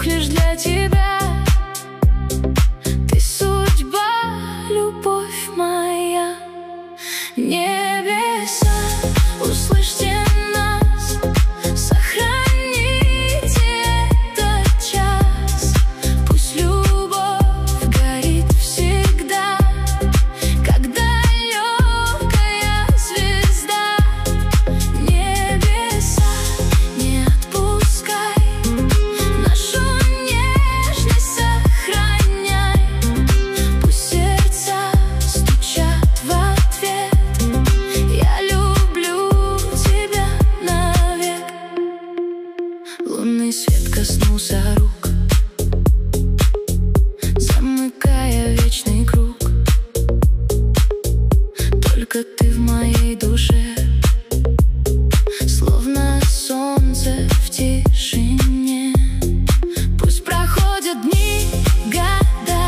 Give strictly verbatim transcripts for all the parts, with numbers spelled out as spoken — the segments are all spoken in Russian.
вдох лишь для тебя. Ты судьба, любовь моя. Небеса, услышьте нас, сохраните этот час. Пусть любовь горит всегда, когда легкая звезда. Небеса, не отпускай, нашу нежность сохраняй. Пусть сердца стучат в ответ: я люблю тебя навек. Лунный свет коснулся рук, замыкая вечный круг. Только ты в моей душе, словно солнце в тишине. Пусть проходят дни, года,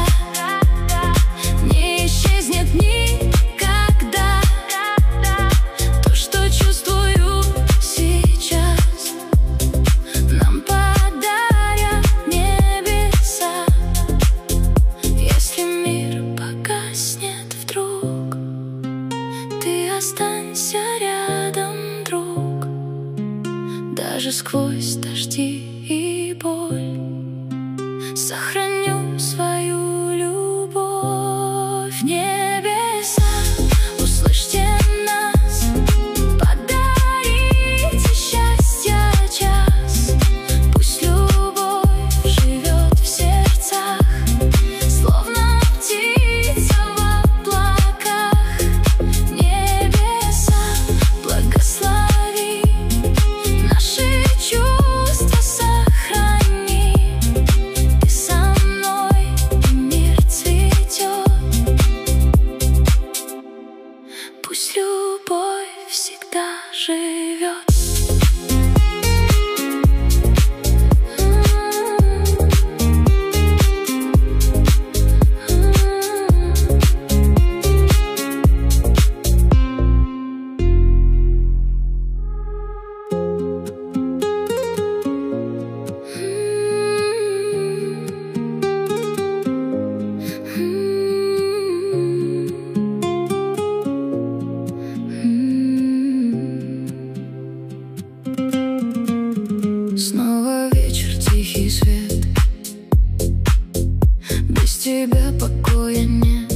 не исчезнет никогда то, что чувствую сейчас, нам подарят небеса. Если мир погаснет вдруг, ты останься рядом, друг. Даже сквозь дожди и боль сохраню свою любовь. Небеса, услышьте нас, подарите счастье час. Пусть любовь живет в сердцах, словно птица в облаках. Небеса, благослови, наши чувства сохрани. Ты со мной, и мир цветет. Пусть любовь всегда живет. Снова вечер, тихий свет, без тебя покоя нет.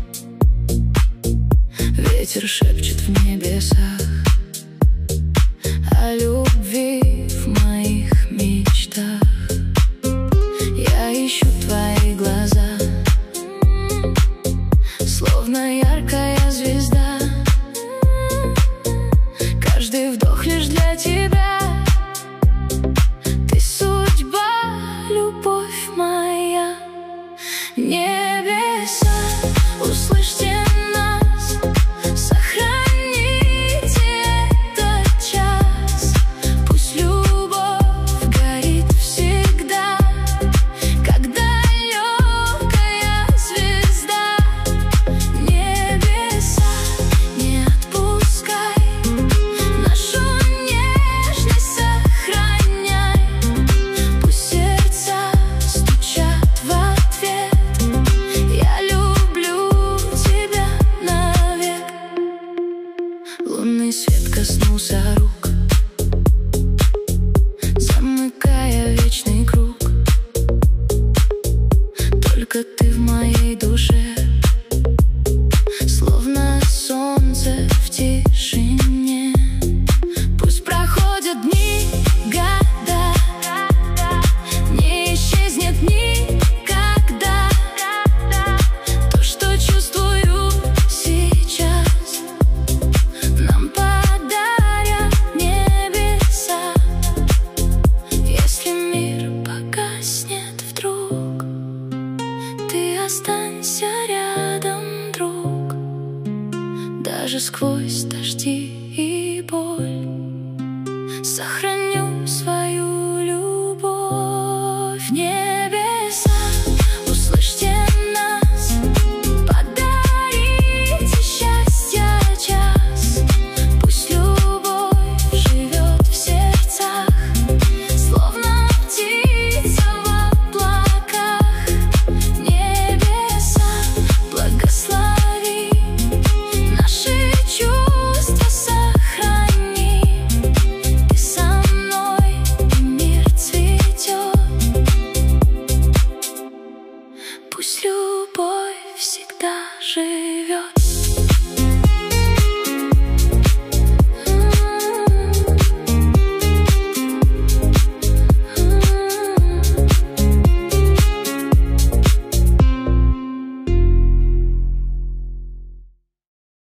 Ветер шепчет в небесах о любви в моих мечтах. Я ищу твои глаза, словно яркая звезда. Каждый вдох лишь для тебя. Ты судьба, любовь моя. Небеса, услышьте нас, сохраните этот час. Пусть любовь горит всегда, когда легкая звезда. Небеса, не отпускай, нашу нежность сохраняй. Пусть сердца стучат в ответ: я люблю тебя навек. Лунный свет коснулся рук, замыкая вечный круг. Только ты в моей душе, словно солнце в тишине. Пусть проходят дни, года, не исчезнет никогда то, что чувствую сейчас, нам подарят небеса. Если мир погаснет вдруг, ты останься рядом, друг. Даже сквозь дожди и боль сохраню свою любовь. Небеса, услышьте нас, подарите счастье час. Пусть любовь живет в сердцах, словно птица в живет.